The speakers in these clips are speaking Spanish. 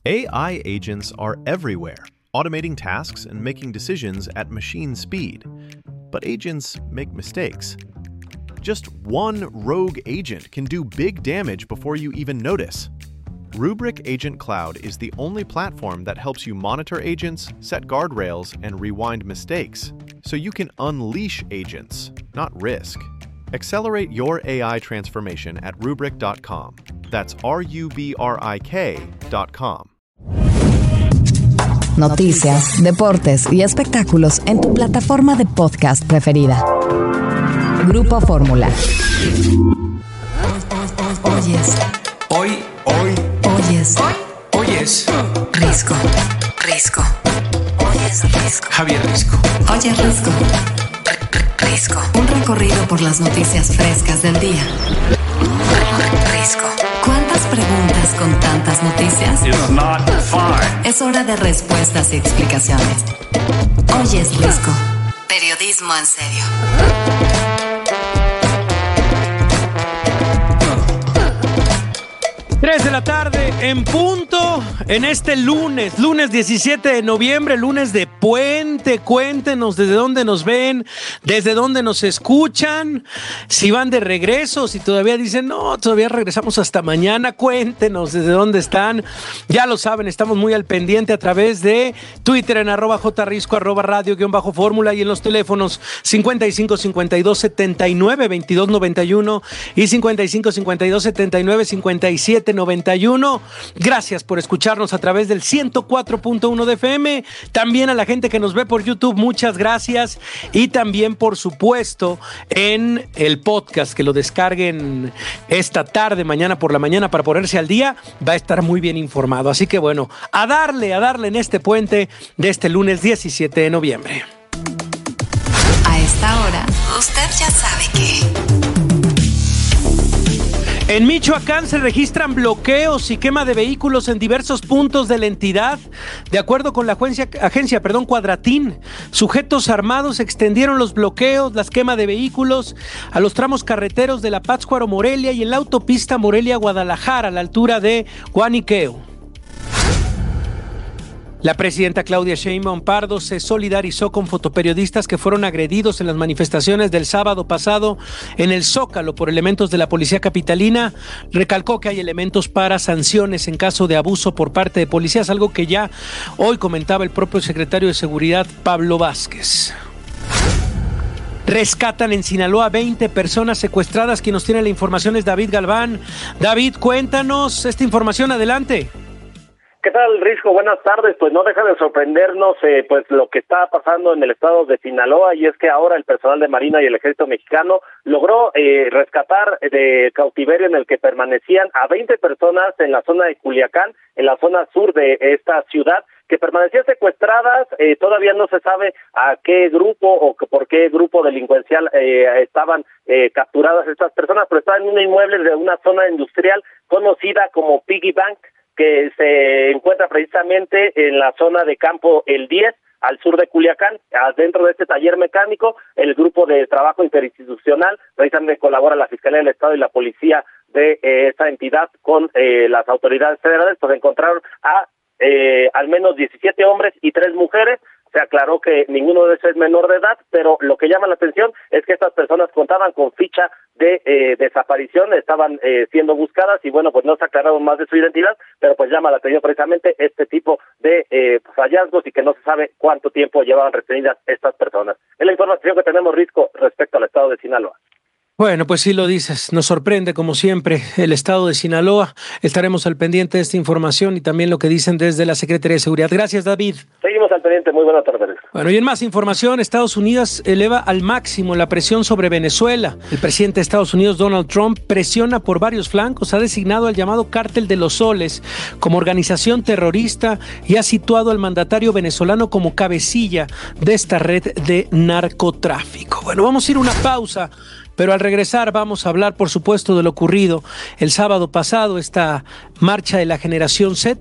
AI agents are everywhere, automating tasks and making decisions at machine speed. But agents make mistakes. Just one rogue agent can do big damage before you even notice. Rubrik Agent Cloud is the only platform that helps you monitor agents, set guardrails, and rewind mistakes, so you can unleash agents, not risk. Accelerate your AI transformation at Rubrik.com. That's RUBRIK.com. Noticias, deportes y espectáculos en tu plataforma de podcast preferida. Grupo Fórmula. Oyes. Risco. Oyes Risco. Javier Risco. Oye Risco. Risco. Un recorrido por las noticias frescas del día. Risco. ¿Cuántas preguntas con tantas noticias? It's not fine. Es hora de respuestas y explicaciones. Oyes Risco. Periodismo en serio. 3 de la tarde en punto, en este lunes 17 de noviembre, lunes de puente. Cuéntenos desde dónde nos ven, desde dónde nos escuchan, si van de regreso, si todavía dicen, no, todavía regresamos hasta mañana. Cuéntenos desde dónde están. Ya lo saben, estamos muy al pendiente a través de Twitter en @jrisco, @radio_fórmula y en los teléfonos 55 52 79 22 91 y 55 52 79 57 91. Gracias por escucharnos a través del 104.1 de FM. También a la gente que nos ve por YouTube, muchas gracias. Y también, por supuesto, en el podcast, que lo descarguen esta tarde, mañana por la mañana, para ponerse al día. Va a estar muy bien informado. Así que bueno, a darle en este puente de este lunes 17 de noviembre. A esta hora, usted ya sabe que... En Michoacán se registran bloqueos y quema de vehículos en diversos puntos de la entidad. De acuerdo con la agencia Cuadratín, sujetos armados extendieron los bloqueos, las quemas de vehículos a los tramos carreteros de la Pátzcuaro-Morelia y en la autopista Morelia-Guadalajara, a la altura de Guaniqueo. La presidenta Claudia Sheinbaum Pardo se solidarizó con fotoperiodistas que fueron agredidos en las manifestaciones del sábado pasado en el Zócalo por elementos de la policía capitalina. Recalcó que hay elementos para sanciones en caso de abuso por parte de policías, algo que ya hoy comentaba el propio secretario de Seguridad, Pablo Vázquez. Rescatan en Sinaloa 20 personas secuestradas. Quien nos tiene la información es David Galván. David, cuéntanos esta información, adelante. ¿Qué tal, Risco? Buenas tardes. Pues no deja de sorprendernos pues lo que está pasando en el estado de Sinaloa, y es que ahora el personal de Marina y el Ejército Mexicano logró rescatar de cautiverio en el que permanecían a 20 personas en la zona de Culiacán, en la zona sur de esta ciudad, que permanecían secuestradas. Todavía no se sabe a qué grupo o por qué grupo delincuencial estaban capturadas estas personas, pero estaban en un inmueble de una zona industrial conocida como Piggy Bank, que se encuentra precisamente en la zona de Campo El 10, al sur de Culiacán. Dentro de este taller mecánico, el grupo de trabajo interinstitucional precisamente colabora la Fiscalía del Estado y la Policía de esta entidad con las autoridades federales. Pues encontraron a al menos 17 hombres y 3 mujeres. Se aclaró que ninguno de esos es menor de edad, pero lo que llama la atención es que estas personas contaban con ficha de desaparición, estaban siendo buscadas, y bueno, pues no se aclararon más de su identidad, pero pues llama la atención precisamente este tipo de hallazgos, y que no se sabe cuánto tiempo llevaban retenidas estas personas. Es la información que tenemos, Risco, respecto al estado de Sinaloa. Bueno, pues sí lo dices, nos sorprende como siempre el estado de Sinaloa. Estaremos al pendiente de esta información y también lo que dicen desde la Secretaría de Seguridad. Gracias, David. Seguimos al pendiente, muy buenas tardes. Bueno, y en más información, Estados Unidos eleva al máximo la presión sobre Venezuela. El presidente de Estados Unidos, Donald Trump, presiona por varios flancos, ha designado al llamado Cártel de los Soles como organización terrorista y ha situado al mandatario venezolano como cabecilla de esta red de narcotráfico. Bueno, vamos a ir a una pausa. Pero al regresar vamos a hablar, por supuesto, de lo ocurrido el sábado pasado, esta marcha de la Generación Z,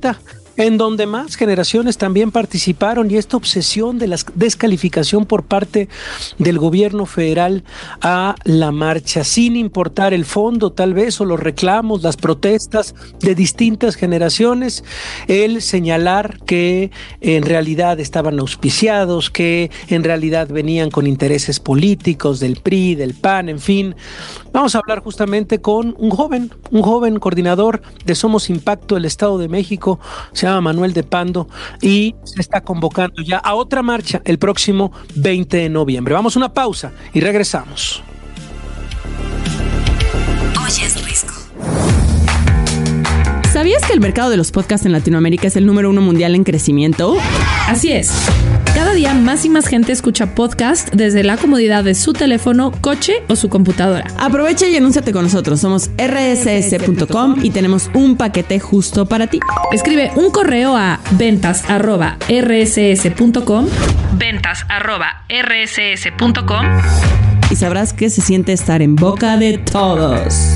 en donde más generaciones también participaron, y esta obsesión de la descalificación por parte del gobierno federal a la marcha, sin importar el fondo tal vez o los reclamos, las protestas de distintas generaciones, el señalar que en realidad estaban auspiciados, que en realidad venían con intereses políticos del PRI, del PAN, en fin. Vamos a hablar justamente con un joven coordinador de Somos Impacto del Estado de México, se llama Manuel de Pando, y se está convocando ya a otra marcha el próximo 20 de noviembre. Vamos a una pausa y regresamos. Oye, es Risco. ¿Sabías que el mercado de los podcasts en Latinoamérica es el número 1 mundial en crecimiento? Así es. Cada día más y más gente escucha podcast desde la comodidad de su teléfono, coche o su computadora. Aprovecha y anúnciate con nosotros. Somos rss.com y tenemos un paquete justo para ti. Escribe un correo a ventas@rss.com y sabrás que se siente estar en boca de todos.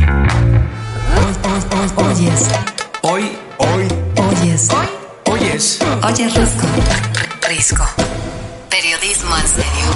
Oyes. Hoy. Oyes. Oyes. Oye, Risco. Periodismo en serio.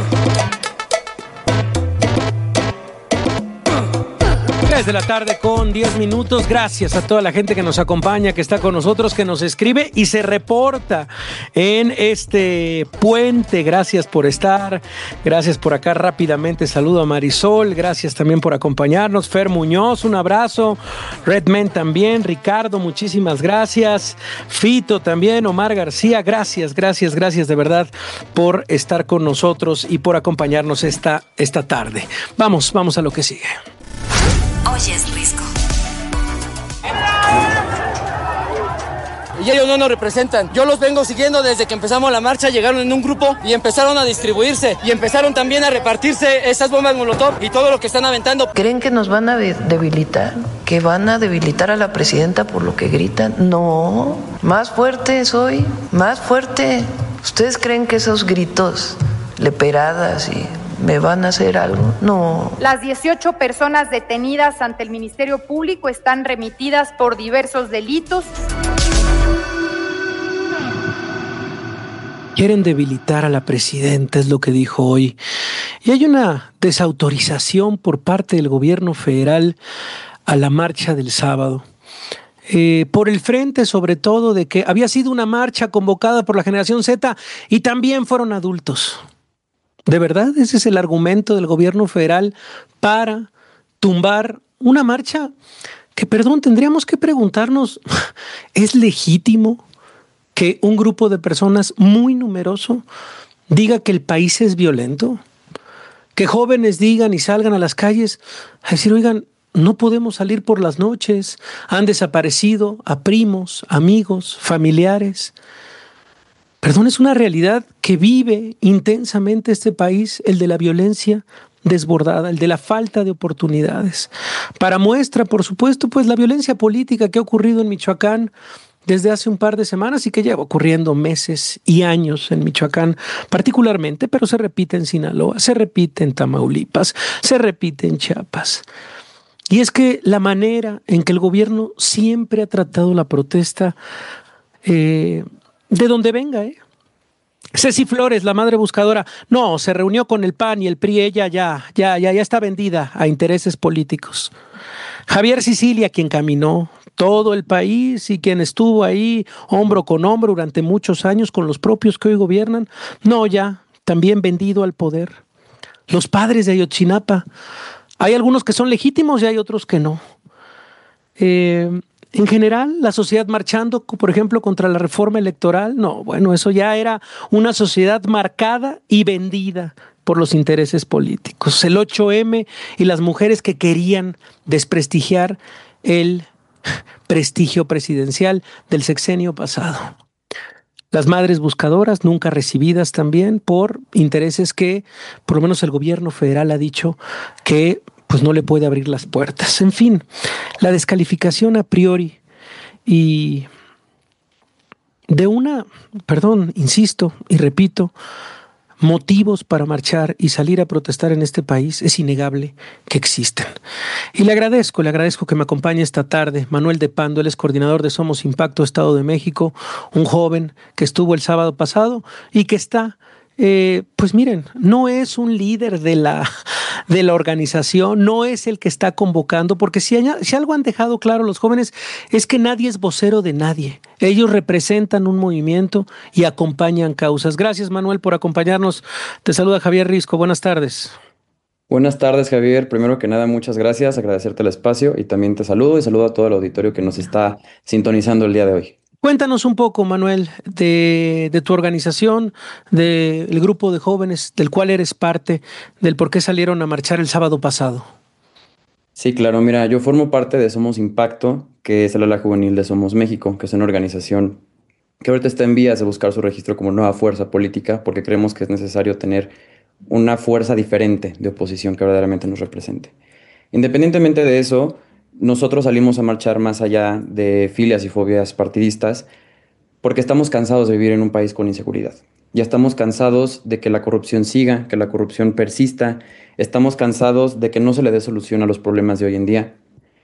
3 de la tarde con 10 minutos. Gracias a toda la gente que nos acompaña, que está con nosotros, que nos escribe y se reporta en este puente. Gracias por estar. Gracias por acá rápidamente. Saludo a Marisol. Gracias también por acompañarnos. Fer Muñoz, un abrazo. Redman también. Ricardo, muchísimas gracias. Fito también. Omar García, gracias de verdad por estar con nosotros y por acompañarnos esta tarde. Vamos a lo que sigue. Oyes, Risco. Y ellos no nos representan. Yo los vengo siguiendo desde que empezamos la marcha, llegaron en un grupo y empezaron a distribuirse y empezaron también a repartirse esas bombas molotov y todo lo que están aventando. ¿Creen que nos van a debilitar? ¿Que van a debilitar a la presidenta por lo que gritan? No, más fuerte soy, más fuerte. ¿Ustedes creen que esos gritos, leperadas y me van a hacer algo? No. Las 18 personas detenidas ante el Ministerio Público están remitidas por diversos delitos. Quieren debilitar a la presidenta, es lo que dijo hoy. Y hay una desautorización por parte del gobierno federal a la marcha del sábado. Por el frente, sobre todo, de que había sido una marcha convocada por la generación Z y también fueron adultos. ¿De verdad ese es el argumento del gobierno federal para tumbar una marcha que, perdón, tendríamos que preguntarnos, ¿es legítimo que un grupo de personas muy numeroso diga que el país es violento? Que jóvenes digan y salgan a las calles a decir, oigan, no podemos salir por las noches, han desaparecido a primos, amigos, familiares. Perdón, es una realidad que vive intensamente este país, el de la violencia desbordada, el de la falta de oportunidades. Para muestra, por supuesto, pues la violencia política que ha ocurrido en Michoacán desde hace un par de semanas y que lleva ocurriendo meses y años en Michoacán particularmente, pero se repite en Sinaloa, se repite en Tamaulipas, se repite en Chiapas. Y es que la manera en que el gobierno siempre ha tratado la protesta, de donde venga, Ceci Flores, la madre buscadora, no, se reunió con el PAN y el PRI, ella ya está vendida a intereses políticos. Javier Sicilia, quien caminó todo el país y quien estuvo ahí hombro con hombro durante muchos años con los propios que hoy gobiernan, no, ya, también vendido al poder. Los padres de Ayotzinapa, hay algunos que son legítimos y hay otros que no. En general, la sociedad marchando, por ejemplo, contra la reforma electoral, no, bueno, eso ya era una sociedad marcada y vendida por los intereses políticos. El 8M y las mujeres que querían desprestigiar el prestigio presidencial del sexenio pasado. Las madres buscadoras nunca recibidas también por intereses que, por lo menos el gobierno federal ha dicho que pues no le puede abrir las puertas. En fin, la descalificación a priori y de una, insisto y repito, motivos para marchar y salir a protestar en este país, es innegable que existen. Y le agradezco que me acompañe esta tarde Manuel de Pando, él es coordinador de Somos Impacto Estado de México, un joven que estuvo el sábado pasado y que está, pues miren, no es un líder de la organización, no es el que está convocando, porque si algo han dejado claro los jóvenes es que nadie es vocero de nadie. Ellos representan un movimiento y acompañan causas. Gracias, Manuel, por acompañarnos. Te saluda Javier Risco. Buenas tardes. Buenas tardes, Javier. Primero que nada, muchas gracias, agradecerte el espacio y también te saludo y saludo a todo el auditorio que nos está sintonizando el día de hoy. Cuéntanos un poco, Manuel, de tu organización, del grupo de jóvenes del cual eres parte, del por qué salieron a marchar el sábado pasado. Sí, claro, mira, yo formo parte de Somos Impacto, que es el ala juvenil de Somos México, que es una organización que ahorita está en vías de buscar su registro como nueva fuerza política, porque creemos que es necesario tener una fuerza diferente de oposición que verdaderamente nos represente. Independientemente de eso, nosotros salimos a marchar más allá de filias y fobias partidistas porque estamos cansados de vivir en un país con inseguridad. Ya estamos cansados de que la corrupción siga, que la corrupción persista. Estamos cansados de que no se le dé solución a los problemas de hoy en día.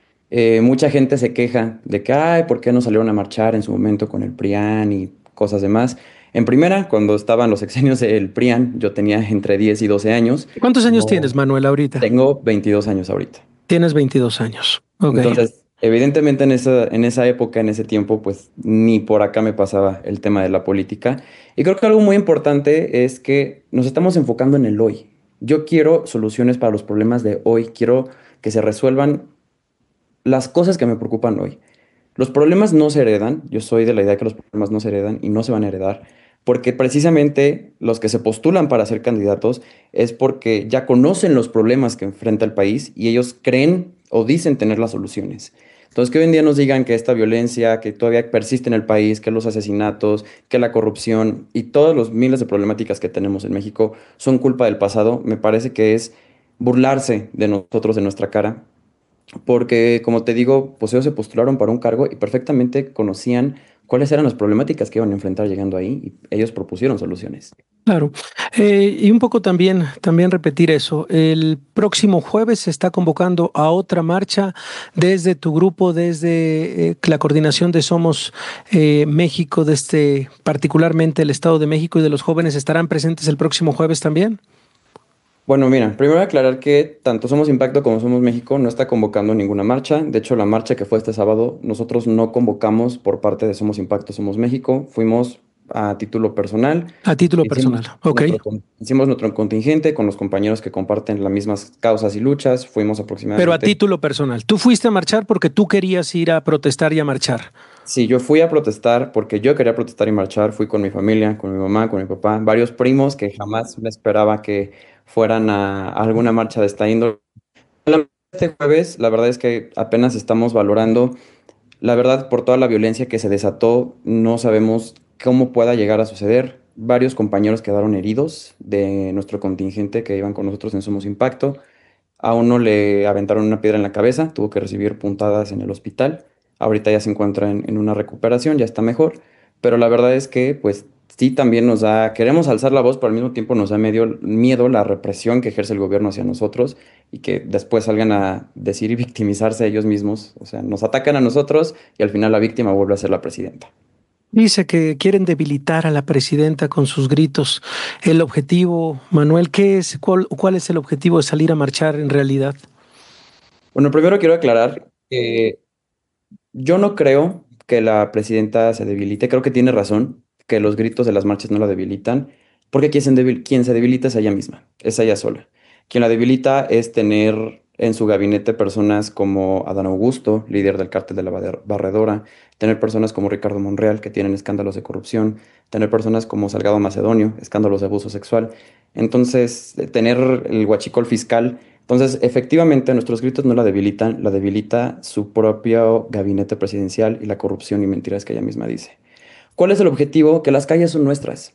Mucha gente se queja de que, ay, ¿por qué no salieron a marchar en su momento con el PRIAN y cosas demás? En primera, cuando estaban los sexenios del PRIAN, yo tenía entre 10 y 12 años. ¿Cuántos años tienes, Manuel, ahorita? Tengo 22 años ahorita. Tienes 22 años. Okay. Entonces, evidentemente en esa época, en ese tiempo, pues ni por acá me pasaba el tema de la política. Y creo que algo muy importante es que nos estamos enfocando en el hoy. Yo quiero soluciones para los problemas de hoy. Quiero que se resuelvan las cosas que me preocupan hoy. Los problemas no se heredan. Yo soy de la idea que los problemas no se heredan y no se van a heredar. Porque precisamente los que se postulan para ser candidatos es porque ya conocen los problemas que enfrenta el país y ellos creen o dicen tener las soluciones. Entonces, que hoy en día nos digan que esta violencia, que todavía persiste en el país, que los asesinatos, que la corrupción y todos los miles de problemáticas que tenemos en México son culpa del pasado, me parece que es burlarse de nosotros, de nuestra cara. Porque, como te digo, pues ellos se postularon para un cargo y perfectamente conocían cuáles eran las problemáticas que iban a enfrentar llegando ahí y ellos propusieron soluciones. Claro. Y un poco también repetir eso. El próximo jueves se está convocando a otra marcha desde tu grupo, desde la coordinación de Somos México, particularmente el Estado de México y de los jóvenes. ¿Estarán presentes el próximo jueves también? Bueno, mira, primero aclarar que tanto Somos Impacto como Somos México no está convocando ninguna marcha. De hecho, la marcha que fue este sábado, nosotros no convocamos por parte de Somos Impacto, Somos México. Fuimos a título personal. A título personal, ok. Hicimos nuestro contingente con los compañeros que comparten las mismas causas y luchas. Fuimos aproximadamente... Pero a título personal. ¿Tú fuiste a marchar porque tú querías ir a protestar y a marchar? Sí, yo fui a protestar porque yo quería protestar y marchar. Fui con mi familia, con mi mamá, con mi papá, varios primos que jamás me esperaba que fueran a alguna marcha de esta índole. Este jueves, la verdad es que apenas estamos valorando, la verdad, por toda la violencia que se desató, no sabemos cómo pueda llegar a suceder. Varios compañeros quedaron heridos de nuestro contingente que iban con nosotros en Somos Impacto. A uno le aventaron una piedra en la cabeza, tuvo que recibir puntadas en el hospital. Ahorita ya se encuentra en una recuperación, ya está mejor. Pero la verdad es que, pues, sí también queremos alzar la voz, pero al mismo tiempo nos da medio miedo la represión que ejerce el gobierno hacia nosotros y que después salgan a decir y victimizarse a ellos mismos. O sea, nos atacan a nosotros y al final la víctima vuelve a ser la presidenta. Dice que quieren debilitar a la presidenta con sus gritos. El objetivo, Manuel, ¿cuál es el objetivo de salir a marchar en realidad? Bueno, primero quiero aclarar que yo no creo que la presidenta se debilite. Creo que tiene razón, que los gritos de las marchas no la debilitan, porque quien se debilita es ella misma, es ella sola. Quien la debilita es tener en su gabinete personas como Adán Augusto, líder del cártel de la Barredora, tener personas como Ricardo Monreal, que tienen escándalos de corrupción, tener personas como Salgado Macedonio, escándalos de abuso sexual. Entonces, tener el huachicol fiscal. Entonces, efectivamente, nuestros gritos no la debilitan, la debilita su propio gabinete presidencial y la corrupción y mentiras que ella misma dice. ¿Cuál es el objetivo? Que las calles son nuestras.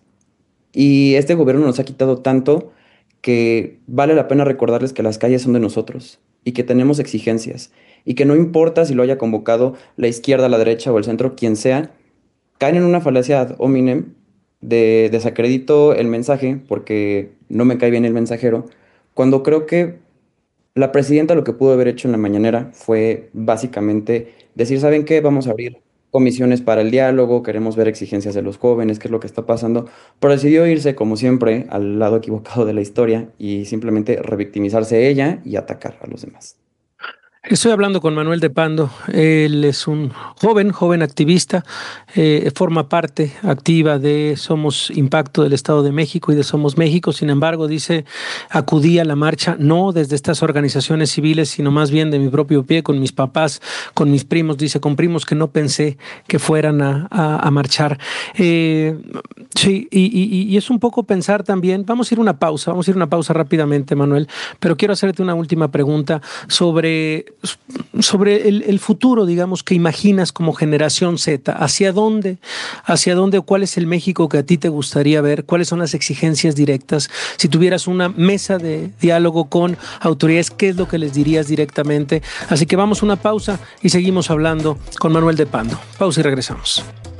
Y este gobierno nos ha quitado tanto que vale la pena recordarles que las calles son de nosotros y que tenemos exigencias y que no importa si lo haya convocado la izquierda, la derecha o el centro, quien sea, caen en una falacia ad hominem desacredito el mensaje porque no me cae bien el mensajero, cuando creo que la presidenta lo que pudo haber hecho en la mañanera fue básicamente decir, ¿saben qué? Vamos a abrir comisiones para el diálogo, queremos ver exigencias de los jóvenes, qué es lo que está pasando, pero decidió irse, como siempre, al lado equivocado de la historia y simplemente revictimizarse ella y atacar a los demás. Estoy hablando con Manuel de Pando. Él es un joven activista, forma parte activa de Somos Impacto del Estado de México y de Somos México. Sin embargo, dice, acudí a la marcha no desde estas organizaciones civiles, sino más bien de mi propio pie, con mis papás, con mis primos. Dice, con primos que no pensé que fueran a marchar. Sí, y es un poco pensar también, vamos a ir a una pausa rápidamente, Manuel, pero quiero hacerte una última pregunta sobre el futuro, digamos, que imaginas como generación Z. ¿Hacia dónde o cuál es el México que a ti te gustaría ver? ¿Cuáles son las exigencias directas? Si tuvieras una mesa de diálogo con autoridades, ¿qué es lo que les dirías directamente? Así que vamos a una pausa y seguimos hablando con Manuel de Pando. Pausa y regresamos.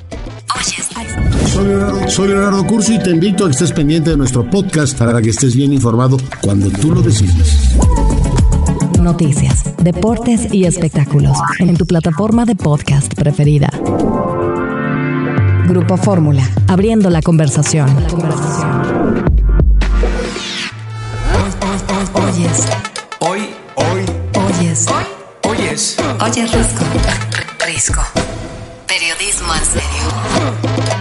Soy Leonardo Curcio y te invito a que estés pendiente de nuestro podcast para que estés bien informado cuando tú lo decidas. Noticias, deportes y espectáculos en tu plataforma de podcast preferida. Grupo Fórmula, abriendo la conversación. Oyes Risco. Periodismo en serio.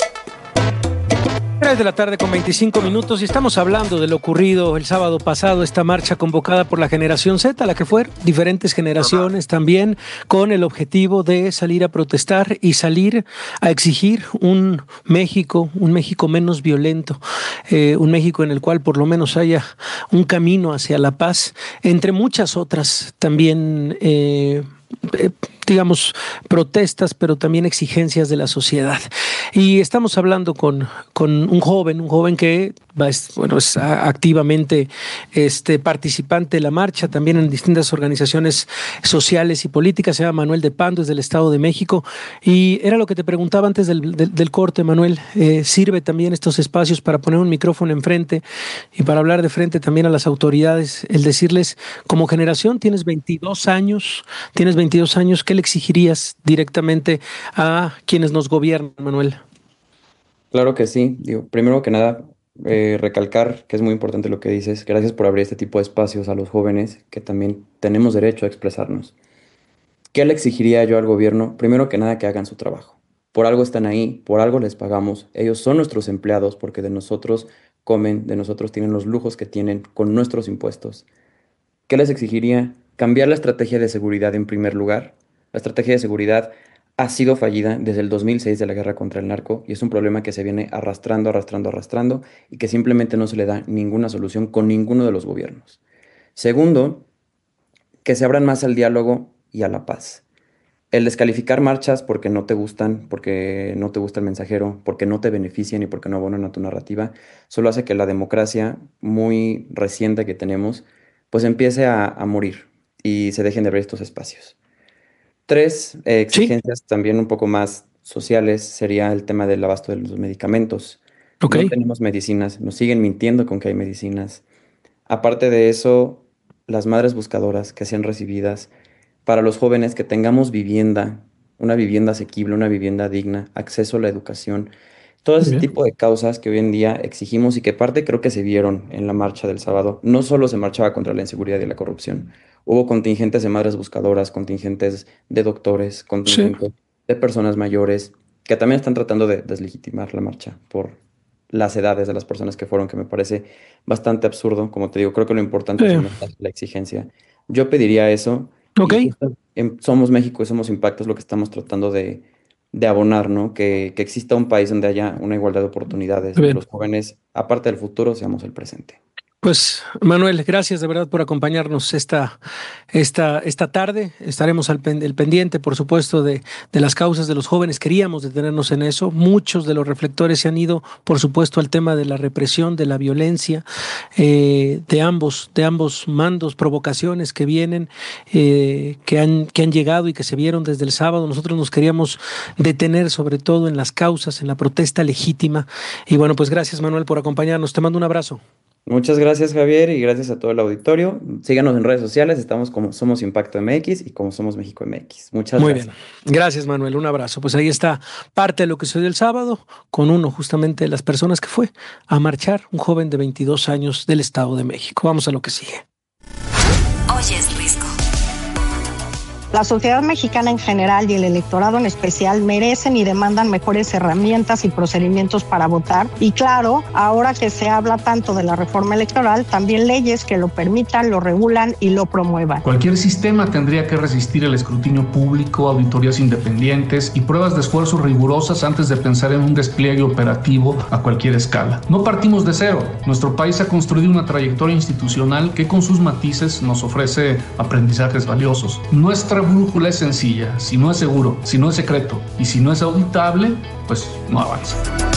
3 de la tarde con 25 minutos y estamos hablando de lo ocurrido el sábado pasado, esta marcha convocada por la generación Z, la que fueron diferentes generaciones también, con el objetivo de salir a protestar y salir a exigir un México menos violento, un México en el cual por lo menos haya un camino hacia la paz, entre muchas otras también digamos, protestas, pero también exigencias de la sociedad. Y estamos hablando con un joven que es activamente participante de la marcha, también en distintas organizaciones sociales y políticas. Se llama Manuel de Pando, es del Estado de México. Y era lo que te preguntaba antes del corte, Manuel. ¿Sirve también estos espacios para poner un micrófono enfrente y para hablar de frente también a las autoridades? El decirles, como generación, tienes 22 años, ¿qué le exigirías directamente a quienes nos gobiernan, Manuel? Claro que sí. Primero que nada, recalcar que es muy importante lo que dices. Gracias por abrir este tipo de espacios a los jóvenes que también tenemos derecho a expresarnos. ¿Qué le exigiría yo al gobierno? Primero que nada, que hagan su trabajo. Por algo están ahí, por algo les pagamos. Ellos son nuestros empleados porque de nosotros comen, de nosotros tienen los lujos que tienen con nuestros impuestos. ¿Qué les exigiría? Cambiar la estrategia de seguridad en primer lugar. La estrategia de seguridad ha sido fallida desde el 2006 de la guerra contra el narco y es un problema que se viene arrastrando y que simplemente no se le da ninguna solución con ninguno de los gobiernos. Segundo, que se abran más al diálogo y a la paz. El descalificar marchas porque no te gustan, porque no te gusta el mensajero, porque no te benefician y porque no abonan a tu narrativa, solo hace que la democracia muy reciente que tenemos pues empiece a morir y se dejen de abrir estos espacios. 3 exigencias también un poco más sociales sería el tema del abasto de los medicamentos. Okay. No tenemos medicinas, nos siguen mintiendo con que hay medicinas. Aparte de eso, las madres buscadoras que sean recibidas, para los jóvenes que tengamos vivienda, una vivienda asequible, una vivienda digna, acceso a la educación, todo ese tipo de causas que hoy en día exigimos y que parte creo que se vieron en la marcha del sábado. No solo se marchaba contra la inseguridad y la corrupción, hubo contingentes de madres buscadoras, contingentes de doctores, contingentes de personas mayores, que también están tratando de deslegitimar la marcha por las edades de las personas que fueron, que me parece bastante absurdo. Como te digo, creo que lo importante es la exigencia. Yo pediría eso. Okay. En Somos México y Somos Impacto es lo que estamos tratando de abonar, ¿no? Que exista un país donde haya una igualdad de oportunidades. Que los jóvenes, aparte del futuro, seamos el presente. Pues, Manuel, gracias de verdad por acompañarnos esta tarde. Estaremos al pendiente, por supuesto, de las causas de los jóvenes. Queríamos detenernos en eso. Muchos de los reflectores se han ido, por supuesto, al tema de la represión, de la violencia, de ambos mandos, provocaciones que vienen, que han llegado y que se vieron desde el sábado. Nosotros nos queríamos detener sobre todo en las causas, en la protesta legítima. Y bueno, pues gracias, Manuel, por acompañarnos. Te mando un abrazo. Muchas gracias, Javier, y gracias a todo el auditorio. Síganos en redes sociales, estamos como Somos Impacto MX y como Somos México MX. Muchas gracias. Muy bien. Gracias, Manuel. Un abrazo. Pues ahí está parte de lo que sucedió el sábado con uno justamente de las personas que fue a marchar, un joven de 22 años del Estado de México. Vamos a lo que sigue. Hoy es Risco. La sociedad mexicana en general y el electorado en especial merecen y demandan mejores herramientas y procedimientos para votar. Y claro, ahora que se habla tanto de la reforma electoral, también leyes que lo permitan, lo regulan y lo promuevan. Cualquier sistema tendría que resistir el escrutinio público, auditorías independientes y pruebas de esfuerzo rigurosas antes de pensar en un despliegue operativo a cualquier escala. No partimos de cero. Nuestro país ha construido una trayectoria institucional que con sus matices nos ofrece aprendizajes valiosos. Nuestra brújula es sencilla: si no es seguro, si no es secreto y si no es auditable, pues no avanza.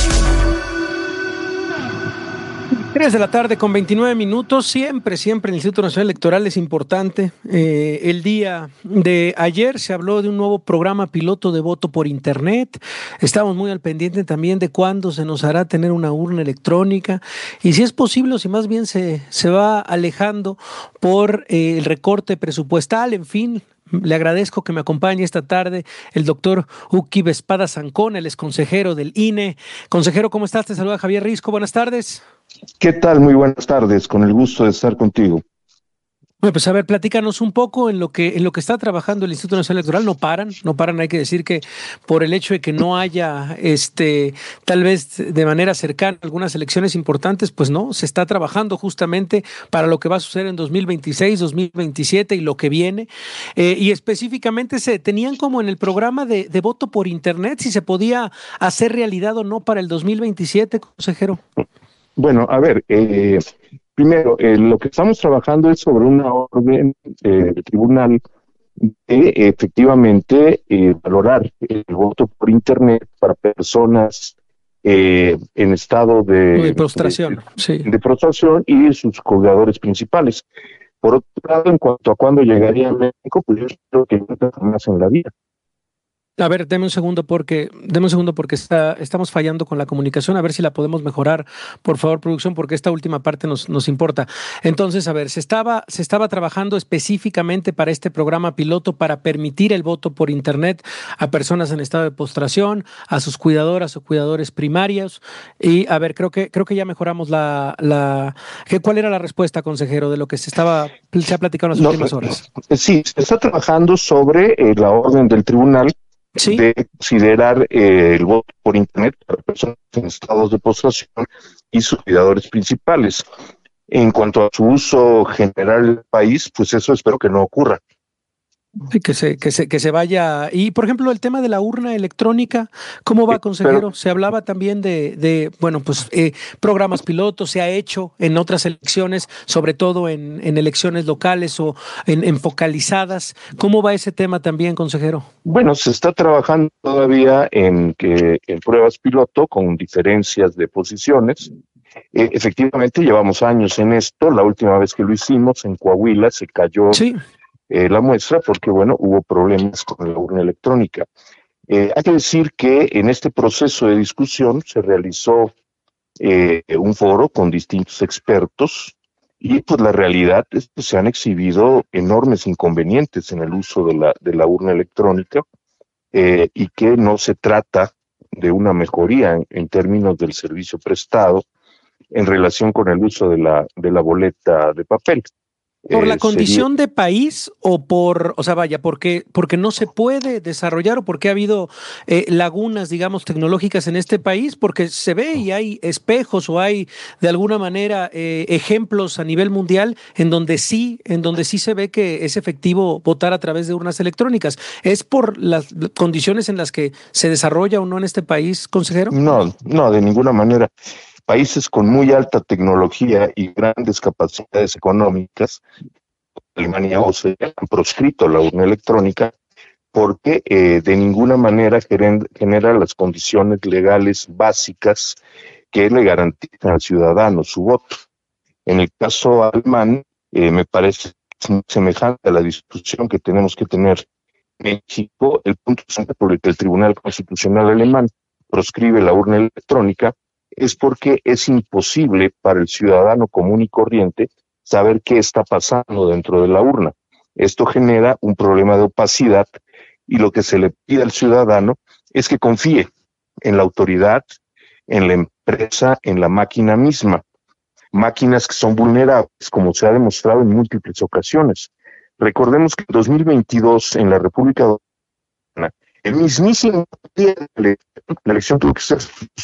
3 de la tarde con 29 minutos. Siempre el Instituto Nacional Electoral es importante. El día de ayer se habló de un nuevo programa piloto de voto por internet. Estamos muy al pendiente también de cuándo se nos hará tener una urna electrónica y si es posible o si más bien se va alejando por el recorte presupuestal. En fin, le agradezco que me acompañe esta tarde el doctor Uki Vespada Zancón, el exconsejero del INE. Consejero, ¿cómo estás? Te saluda Javier Risco. Buenas tardes. ¿Qué tal? Muy buenas tardes. Con el gusto de estar contigo. Bueno, pues a ver, platícanos un poco en lo que está trabajando el Instituto Nacional Electoral. No paran, hay que decir que por el hecho de que no haya tal vez de manera cercana algunas elecciones importantes, pues no, se está trabajando justamente para lo que va a suceder en 2026, 2027 y lo que viene. Y específicamente se tenían como en el programa de voto por internet, si se podía hacer realidad o no para el 2027, consejero. Bueno, a ver, primero, lo que estamos trabajando es sobre una orden del tribunal de efectivamente valorar el voto por internet para personas en estado de prostración, de prostración y sus cuidadores principales. Por otro lado, en cuanto a cuándo llegaría a México, pues yo creo que nunca jamás en la vida. A ver, deme un segundo porque estamos fallando con la comunicación, a ver si la podemos mejorar, por favor, producción, porque esta última parte nos importa. Entonces, a ver, se estaba trabajando específicamente para este programa piloto para permitir el voto por internet a personas en estado de postración, a sus cuidadoras o cuidadores primarios. Y a ver, creo que ya mejoramos ¿cuál era la respuesta, consejero, de lo que se ha platicado en las últimas horas? Sí, se está trabajando sobre la orden del tribunal. ¿Sí? De considerar el voto por internet para personas en estados de postración y sus cuidadores principales. En cuanto a su uso general del país, pues eso espero que no ocurra. Sí, que se vaya. Y, por ejemplo, el tema de la urna electrónica, ¿cómo va, consejero? Se hablaba también de programas pilotos, se ha hecho en otras elecciones, sobre todo en elecciones locales o en focalizadas. ¿Cómo va ese tema también, consejero? Bueno, se está trabajando todavía en pruebas piloto con diferencias de posiciones. Efectivamente, llevamos años en esto. La última vez que lo hicimos en Coahuila se cayó. Sí. La muestra porque, hubo problemas con la urna electrónica. Hay que decir que en este proceso de discusión se realizó un foro con distintos expertos y pues la realidad es que se han exhibido enormes inconvenientes en el uso de la urna electrónica y que no se trata de una mejoría en términos del servicio prestado en relación con el uso de la boleta de papel. ¿Por la condición de país o porque no se puede desarrollar o porque ha habido lagunas, digamos, tecnológicas en este país? Porque se ve y hay espejos o hay de alguna manera ejemplos a nivel mundial en donde sí se ve que es efectivo votar a través de urnas electrónicas. ¿Es por las condiciones en las que se desarrolla o no en este país, consejero? No, de ninguna manera. países con muy alta tecnología y grandes capacidades económicas, Alemania o Austria, han proscrito la urna electrónica porque de ninguna manera genera las condiciones legales básicas que le garantizan al ciudadano su voto. En el caso alemán, me parece muy semejante a la discusión que tenemos que tener en México. El punto central por el que el Tribunal Constitucional alemán proscribe la urna electrónica es porque es imposible para el ciudadano común y corriente saber qué está pasando dentro de la urna. Esto genera un problema de opacidad y lo que se le pide al ciudadano es que confíe en la autoridad, en la empresa, en la máquina misma. Máquinas que son vulnerables, como se ha demostrado en múltiples ocasiones. Recordemos que en 2022, en la República Dominicana, el mismísimo día de la elección tuvo que ser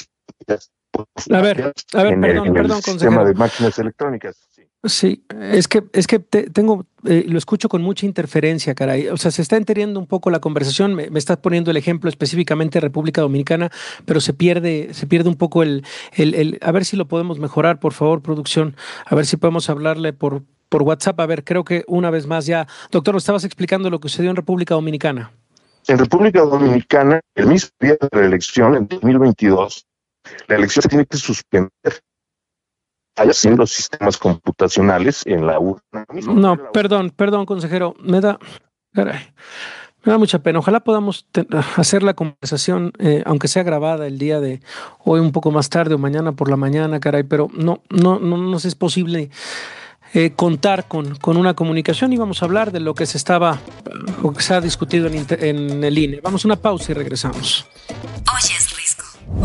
A ver, perdón, el sistema de máquinas electrónicas. Sí, es que tengo, lo escucho con mucha interferencia, caray. O sea, se está entendiendo un poco la conversación. Me estás poniendo el ejemplo específicamente de República Dominicana, pero se pierde un poco el. A ver si lo podemos mejorar, por favor, producción. A ver si podemos hablarle por WhatsApp. A ver, creo que una vez más ya. Doctor, estabas explicando lo que sucedió en República Dominicana. En República Dominicana, el mismo día de la elección, en 2022, la elección se tiene que suspender. Hay así los sistemas computacionales en la urna. No, perdón, consejero. Me da mucha pena. Ojalá podamos hacer la conversación, aunque sea grabada el día de hoy un poco más tarde o mañana por la mañana, caray, pero no es posible contar con una comunicación y vamos a hablar de lo que se ha discutido en el INE. Vamos a una pausa y regresamos. Oyes Risco.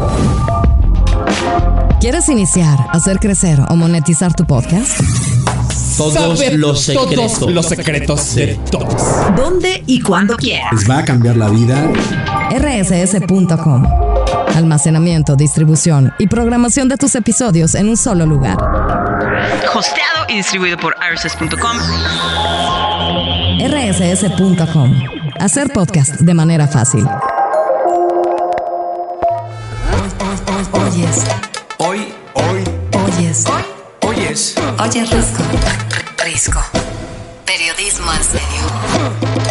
¿Quieres iniciar, hacer crecer o monetizar tu podcast? Todos los secretos de todos. ¿Dónde y cuándo quieras? Les va a cambiar la vida. rss.com. Almacenamiento, distribución y programación de tus episodios en un solo lugar. Hosteado y distribuido por rss.com. rss.com. Hacer podcast de manera fácil. Oyes. Oyes Risco. Periodismo en serio.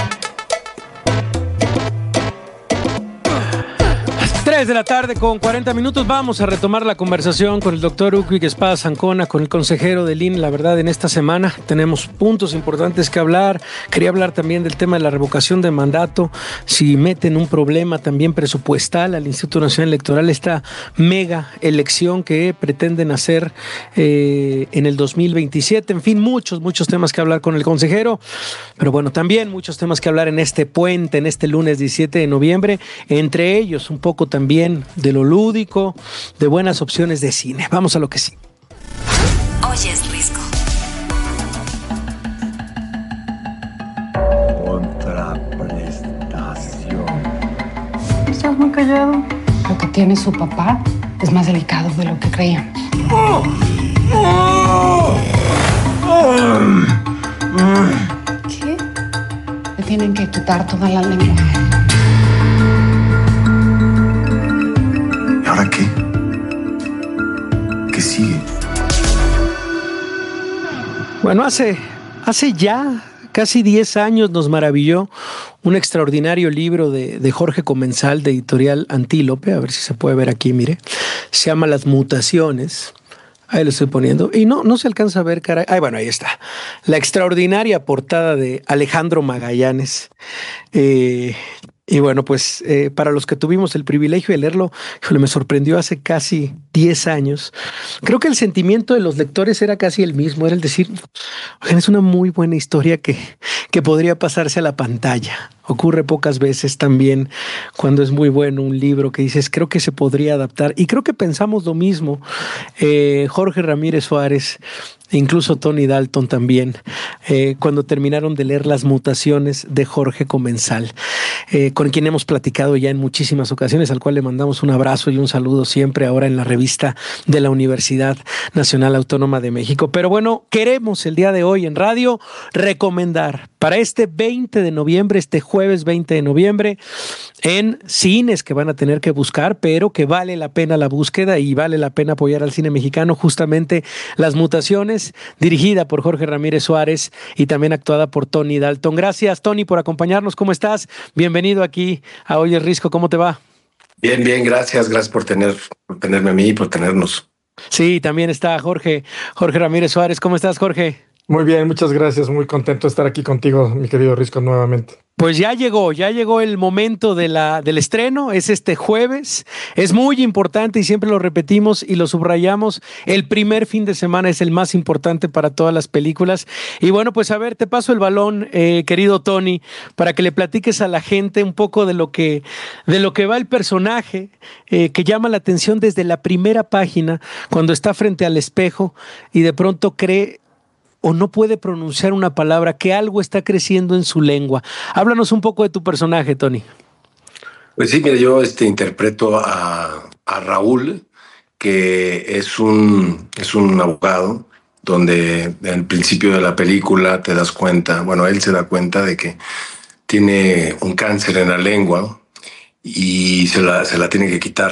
3 de la tarde con 40 minutos. Vamos a retomar la conversación con el doctor Ucuic Espada Zancona, con el consejero del INE. La verdad, en esta semana tenemos puntos importantes que hablar. Quería hablar también del tema de la revocación de mandato. Si meten un problema también presupuestal al Instituto Nacional Electoral, esta mega elección que pretenden hacer en el 2027. En fin, muchos temas que hablar con el consejero. Pero bueno, también muchos temas que hablar en este puente, en este lunes 17 de noviembre. Entre ellos, un poco también de lo lúdico, de buenas opciones de cine. Vamos a lo que sí. Oyes Risco. Contraprestación. Estás muy callado. Lo que tiene su papá es más delicado de lo que creíamos. ¿Qué? Le tienen que quitar toda la lengua. ¿Y ahora qué? ¿Qué sigue? Bueno, hace ya casi 10 años nos maravilló un extraordinario libro de Jorge Comensal, de Editorial Antílope. A ver si se puede ver aquí, mire. Se llama Las Mutaciones. Ahí lo estoy poniendo. Y no se alcanza a ver, caray. Ay, bueno, ahí está. La extraordinaria portada de Alejandro Magallanes. Y bueno, pues para los que tuvimos el privilegio de leerlo, me sorprendió hace casi 10 años. Creo que el sentimiento de los lectores era casi el mismo, era el decir, es una muy buena historia que podría pasarse a la pantalla. Ocurre pocas veces también cuando es muy bueno un libro que dices, creo que se podría adaptar. Y creo que pensamos lo mismo. Jorge Ramírez Suárez incluso Tony Dalton también, cuando terminaron de leer Las mutaciones de Jorge Comensal, con quien hemos platicado ya en muchísimas ocasiones, al cual le mandamos un abrazo y un saludo siempre ahora en la revista de la Universidad Nacional Autónoma de México. Pero bueno, queremos el día de hoy en radio recomendar para este 20 de noviembre, este jueves 20 de noviembre, en cines que van a tener que buscar, pero que vale la pena la búsqueda y vale la pena apoyar al cine mexicano, justamente Las mutaciones, dirigida por Jorge Ramírez Suárez y también actuada por Tony Dalton. Gracias, Tony, por acompañarnos. ¿Cómo estás? Bienvenido aquí a Hoy es Risco. ¿Cómo te va? Bien, gracias por tenerme a mí y por tenernos. Sí, también está Jorge Ramírez Suárez. ¿Cómo estás, Jorge? Muy bien, muchas gracias. Muy contento de estar aquí contigo, mi querido Risco, nuevamente. Pues ya llegó el momento del estreno, es este jueves, es muy importante y siempre lo repetimos y lo subrayamos, el primer fin de semana es el más importante para todas las películas. Y bueno, pues a ver, te paso el balón, querido Tony, para que le platiques a la gente un poco de lo que va el personaje, que llama la atención desde la primera página, cuando está frente al espejo y de pronto cree o no puede pronunciar una palabra, que algo está creciendo en su lengua. Háblanos un poco de tu personaje, Tony. Pues sí, mira, yo interpreto a Raúl, que es un abogado, donde al principio de la película te das cuenta, bueno, él se da cuenta de que tiene un cáncer en la lengua y se la tiene que quitar.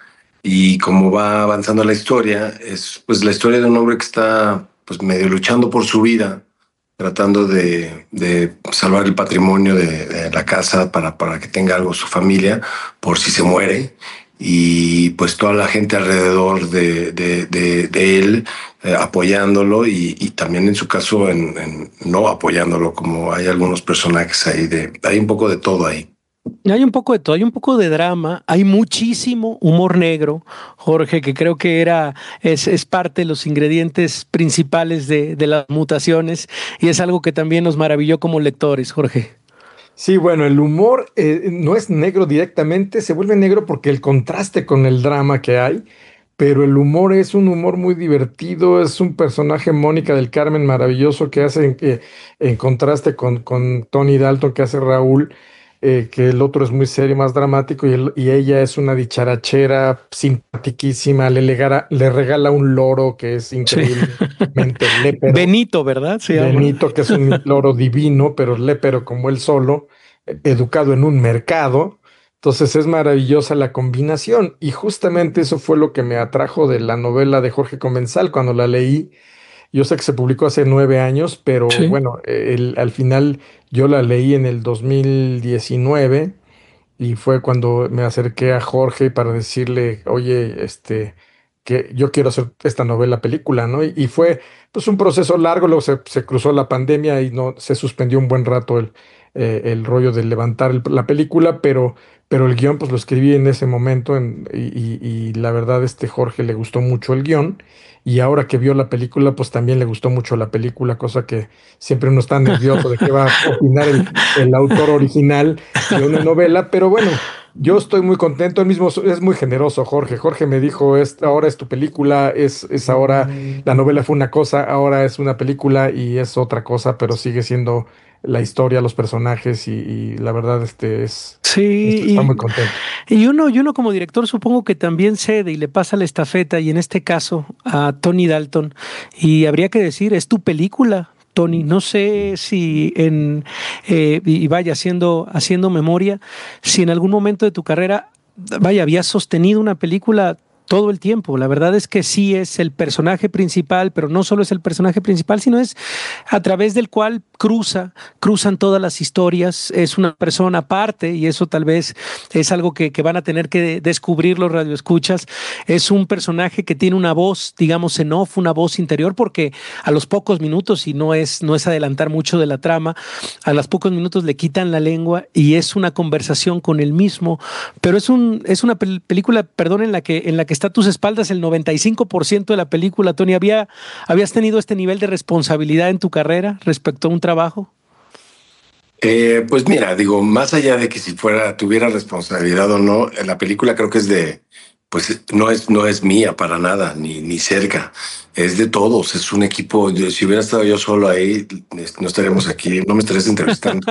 Y como va avanzando la historia, es pues la historia de un hombre que está pues medio luchando por su vida, tratando de salvar el patrimonio de la casa para que tenga algo su familia, por si se muere. Y pues toda la gente alrededor de él apoyándolo y también en su caso en no apoyándolo, como hay algunos personajes ahí, hay un poco de todo ahí. Hay un poco de todo, hay un poco de drama, hay muchísimo humor negro, Jorge, que creo que es parte de los ingredientes principales de Las mutaciones y es algo que también nos maravilló como lectores, Jorge. Sí, bueno, el humor no es negro directamente, se vuelve negro porque el contraste con el drama que hay, pero el humor es un humor muy divertido, es un personaje, Mónica del Carmen, maravilloso, que hace en contraste con Tony Dalton, que hace Raúl. Que el otro es muy serio, más dramático, y ella es una dicharachera simpaticísima, le regala un loro que es increíblemente lépero. Benito, ¿verdad? Benito, que es un loro divino, pero lépero como él solo, educado en un mercado. Entonces es maravillosa la combinación, y justamente eso fue lo que me atrajo de la novela de Jorge Comensal cuando la leí. Yo sé que se publicó hace 9 años, pero sí. Bueno, al final yo la leí en el 2019 y fue cuando me acerqué a Jorge para decirle, oye, que yo quiero hacer esta novela película, ¿no? Y fue pues un proceso largo, luego se cruzó la pandemia y no se suspendió un buen rato el rollo de levantar la película, pero el guión pues lo escribí en ese momento y la verdad Jorge le gustó mucho el guión. Y ahora que vio la película, pues también le gustó mucho la película, cosa que siempre uno está nervioso de qué va a opinar el autor original de una novela. Pero bueno, yo estoy muy contento. Él mismo es muy generoso, Jorge. Jorge me dijo, ahora es tu película, es ahora, la novela fue una cosa, ahora es una película y es otra cosa, pero sigue siendo la historia, los personajes y la verdad está muy contento. Y uno como director supongo que también cede y le pasa la estafeta y en este caso a Tony Dalton y habría que decir, es tu película, Tony. No sé si y vaya haciendo memoria, si en algún momento de tu carrera habías sostenido una película todo el tiempo. La verdad es que sí es el personaje principal, pero no solo es el personaje principal, sino es a través del cual cruzan todas las historias. Es una persona aparte y eso tal vez es algo que van a tener que descubrir los radioescuchas. Es un personaje que tiene una voz, digamos en off, una voz interior, porque a los pocos minutos, y no es adelantar mucho de la trama, a los pocos minutos le quitan la lengua y es una conversación con él mismo, pero es una película, perdón, en la que está a tus espaldas el 95% de la película. Tony, ¿habías tenido este nivel de responsabilidad en tu carrera respecto a un trabajo? Pues mira, digo, más allá de que si tuviera responsabilidad o no, la película creo que es pues no es mía para nada, ni cerca. es de todos, es un equipo. Si hubiera estado yo solo ahí, no estaríamos aquí, no me estarías entrevistando.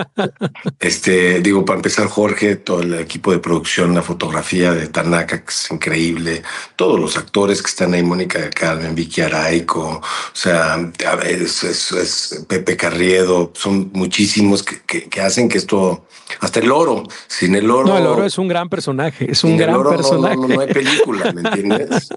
Digo, para empezar, Jorge, todo el equipo de producción, la fotografía de Tanaka, que es increíble, todos los actores que están ahí, Mónica del Carmen, Vicky Araico, o sea, es Pepe Carriedo, son muchísimos que hacen que esto, hasta el Oro, sin el Oro. No, el Oro es un gran personaje, es un gran personaje. No hay película, ¿me entiendes?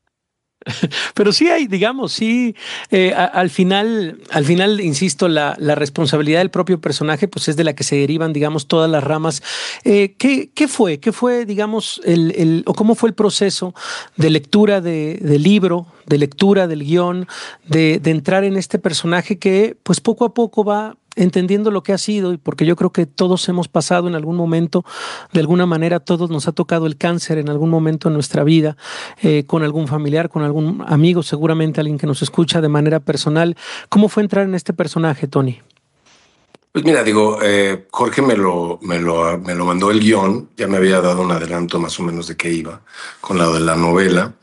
Pero sí hay, digamos, sí, al final, insisto, la responsabilidad del propio personaje, pues es de la que se derivan, digamos, todas las ramas. ¿Qué fue, digamos, o cómo fue el proceso de lectura del libro, de lectura del guión, de entrar en este personaje que, pues poco a poco va entendiendo lo que ha sido? Y porque yo creo que todos hemos pasado en algún momento, de alguna manera, todos nos ha tocado el cáncer en algún momento en nuestra vida, con algún familiar, con algún amigo, seguramente alguien que nos escucha de manera personal. ¿Cómo fue entrar en este personaje, Tony? Pues mira, digo, Jorge me lo mandó el guión, ya me había dado un adelanto más o menos de qué iba con la de la novela.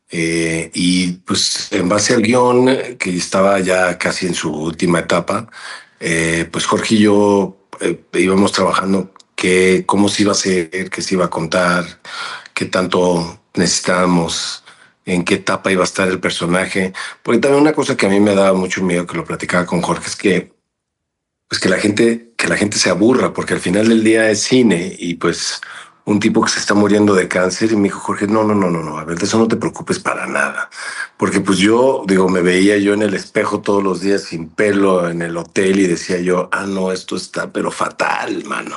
Y pues en base al guión, que estaba ya casi en su última etapa, pues Jorge y yo íbamos trabajando cómo se iba a hacer, qué se iba a contar, qué tanto necesitábamos, en qué etapa iba a estar el personaje. Porque también una cosa que a mí me daba mucho miedo, que lo platicaba con Jorge, es que la gente se aburra, porque al final del día es cine y pues un tipo que se está muriendo de cáncer, y me dijo, Jorge, no, a ver, de eso no te preocupes para nada. Porque pues yo, digo, me veía yo en el espejo todos los días sin pelo en el hotel y decía yo, no, esto está pero fatal, mano.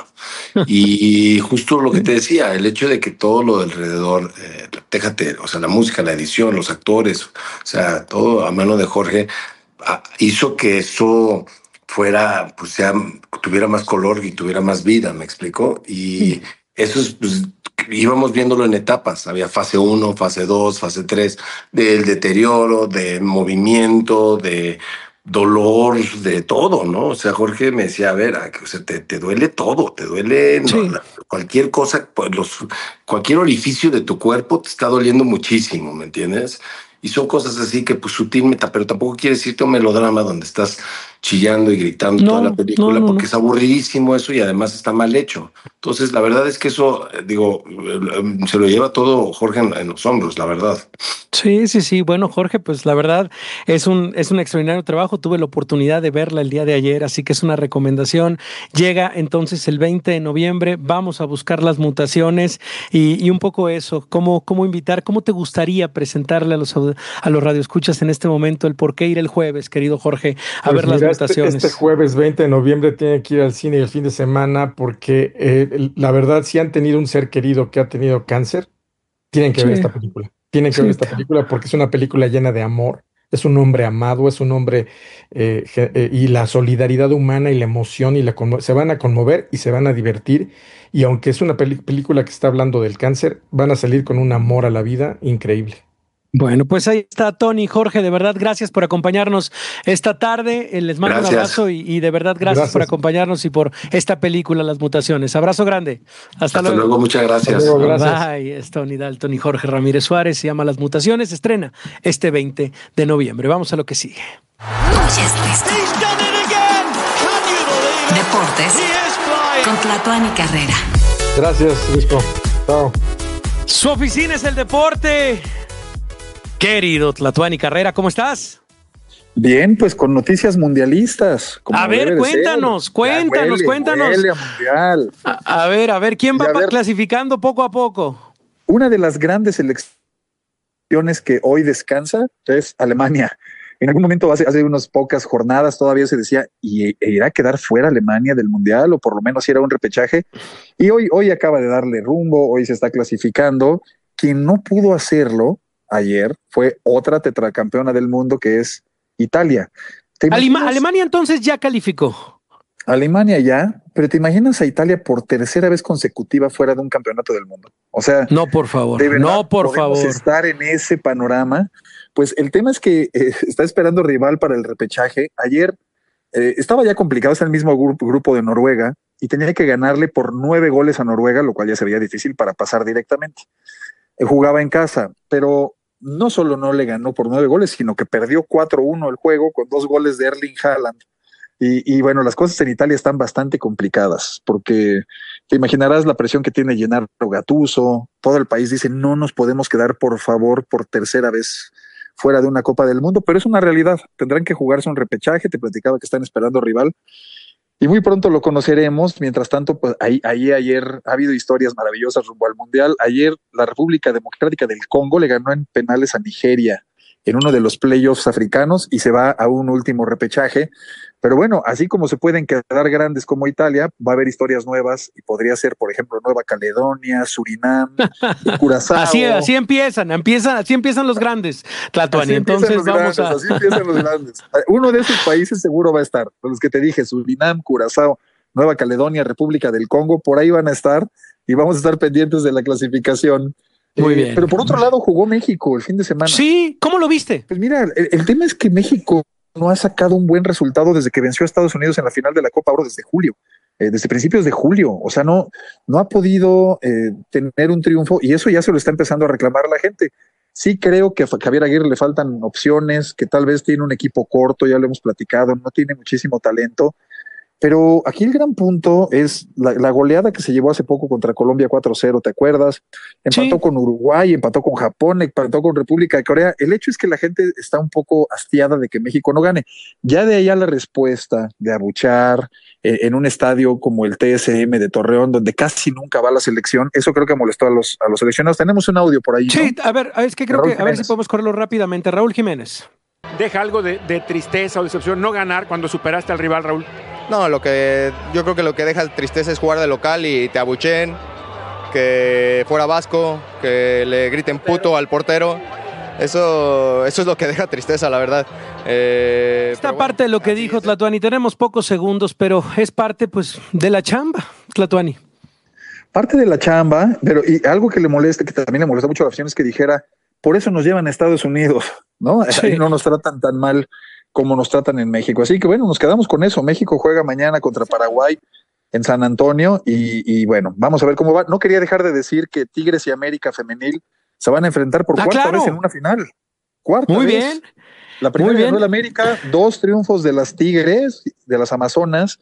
Y justo lo que te decía, el hecho de que todo lo de alrededor, déjate, o sea, la música, la edición, los actores, o sea, todo a mano de Jorge, hizo que eso fuera, pues ya tuviera más color y tuviera más vida, ¿me explico? Y eso es, pues, íbamos viéndolo en etapas. Había fase 1, fase 2, fase 3, del deterioro, de movimiento, de dolor, de todo, ¿no? O sea, Jorge me decía, a ver, o sea, te duele todo, te duele cualquier cosa, pues cualquier orificio de tu cuerpo te está doliendo muchísimo, ¿me entiendes? Y son cosas así que, pues, sutilmente, pero tampoco quiere decirte un melodrama donde estás chillando y gritando toda la película, porque es aburridísimo eso y además está mal hecho. Entonces, la verdad es que eso, digo, se lo lleva todo Jorge en los hombros, la verdad. Sí. Bueno, Jorge, pues la verdad es un extraordinario trabajo. Tuve la oportunidad de verla el día de ayer, así que es una recomendación. Llega entonces el 20 de noviembre. Vamos a buscar las mutaciones y un poco eso. ¿Cómo invitar? ¿Cómo te gustaría presentarle a los radioescuchas en este momento el por qué ir el jueves, querido Jorge, a ver las mutaciones? Este jueves 20 de noviembre tienen que ir al cine el fin de semana porque la verdad, si han tenido un ser querido que ha tenido cáncer, tienen que ver esta película. Tienen que ver esta película porque es una película llena de amor. Es un hombre amado, es un hombre y la solidaridad humana y la emoción y se van a conmover y se van a divertir. Y aunque es una película que está hablando del cáncer, van a salir con un amor a la vida increíble. Bueno, pues ahí está Tony, Jorge, de verdad gracias por acompañarnos esta tarde, les mando un abrazo y de verdad gracias por acompañarnos y por esta película, Las Mutaciones. Abrazo grande, hasta luego. Muchas gracias. Hasta luego, gracias. Bye, es Tony Dalton y Jorge Ramírez Suárez, se llama Las Mutaciones, estrena este 20 de noviembre. Vamos a lo que sigue. Deportes con Tlatuani Carrera. Gracias, Risco. Chao. Su oficina es el deporte. Querido Tlatuani Carrera, ¿cómo estás? Bien, pues con noticias mundialistas. A ver, cuéntanos. Huele a mundial. A ver, ¿quién va clasificando poco a poco? Una de las grandes selecciones que hoy descansa es Alemania. En algún momento, hace unas pocas jornadas, todavía se decía, ¿irá a quedar fuera Alemania del mundial? O por lo menos era un repechaje. Y hoy acaba de darle rumbo, hoy se está clasificando. Quien no pudo hacerlo ayer fue otra tetracampeona del mundo, que es Italia. Alemania entonces ya calificó. Alemania ya, pero ¿te imaginas a Italia por tercera vez consecutiva fuera de un campeonato del mundo? O sea, no, por favor, estar en ese panorama. Pues el tema es que está esperando rival para el repechaje. Ayer estaba ya complicado, está en el mismo grupo de Noruega y tenía que ganarle por 9 goles a Noruega, lo cual ya se veía difícil para pasar directamente. Jugaba en casa, pero no solo no le ganó por 9 goles, sino que perdió 4-1 el juego con 2 goles de Erling Haaland. Y bueno, las cosas en Italia están bastante complicadas, porque te imaginarás la presión que tiene Gennaro Gattuso. Todo el país dice, no nos podemos quedar, por favor, por tercera vez fuera de una Copa del Mundo, pero es una realidad. Tendrán que jugarse un repechaje. Te platicaba que están esperando rival y muy pronto lo conoceremos. Mientras tanto, pues ayer ha habido historias maravillosas rumbo al Mundial. Ayer la República Democrática del Congo le ganó en penales a Nigeria en uno de los playoffs africanos y se va a un último repechaje. Pero bueno, así como se pueden quedar grandes como Italia, va a haber historias nuevas y podría ser, por ejemplo, Nueva Caledonia, Surinam, Curazao. Así empiezan los grandes, Tlatuani. Entonces vamos a... Así empiezan los grandes. Uno de esos países seguro va a estar, los que te dije, Surinam, Curazao, Nueva Caledonia, República del Congo, por ahí van a estar y vamos a estar pendientes de la clasificación. Muy bien. Pero por otro lado jugó México el fin de semana. Sí, ¿cómo lo viste? Pues mira, el tema es que México no ha sacado un buen resultado desde que venció a Estados Unidos en la final de la Copa Oro desde julio, desde principios de julio. O sea, no ha podido tener un triunfo y eso ya se lo está empezando a reclamar la gente. Sí creo que a Javier Aguirre le faltan opciones, que tal vez tiene un equipo corto, ya lo hemos platicado, no tiene muchísimo talento. Pero aquí el gran punto es la goleada que se llevó hace poco contra Colombia 4-0, ¿te acuerdas? Empató con Uruguay, empató con Japón, empató con República de Corea. El hecho es que la gente está un poco hastiada de que México no gane. Ya de allá la respuesta de abuchar en un estadio como el TSM de Torreón, donde casi nunca va la selección, eso creo que molestó a los seleccionados. Tenemos un audio por ahí, Sí, ¿no? a ver, es que creo que, a ver si podemos correrlo rápidamente. Raúl Jiménez. ¿Deja algo de tristeza o decepción no ganar cuando superaste al rival, Raúl? No, yo creo que lo que deja tristeza es jugar de local y te abuchen, que fuera vasco, que le griten puto al portero. Eso es lo que deja tristeza, la verdad. Esta parte de lo que dijo Tlatuani, tenemos pocos segundos, pero es parte pues de la chamba, Tlatuani. Parte de la chamba, pero y algo que le molesta, que también le molesta mucho a la afición, es que dijera, por eso nos llevan a Estados Unidos, ¿no? Sí. Ahí no nos tratan tan mal como nos tratan en México. Así que bueno, nos quedamos con eso. México juega mañana contra Paraguay en San Antonio y bueno, vamos a ver cómo va. No quería dejar de decir que Tigres y América Femenil se van a enfrentar por cuarta vez en una final. Cuarta vez. Bien. La primera ganó el América, 2 triunfos de las Tigres, de las Amazonas,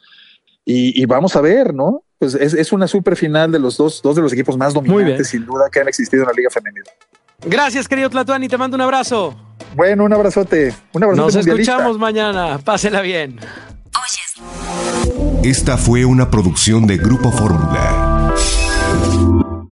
y vamos a ver, ¿no? Pues es una super final de los dos de los equipos más dominantes, sin duda, que han existido en la Liga Femenil. Gracias, querido Tlatuani, te mando un abrazo. Bueno, un abrazote. Nos escuchamos mañana. Pásela bien. Esta fue una producción de Grupo Fórmula.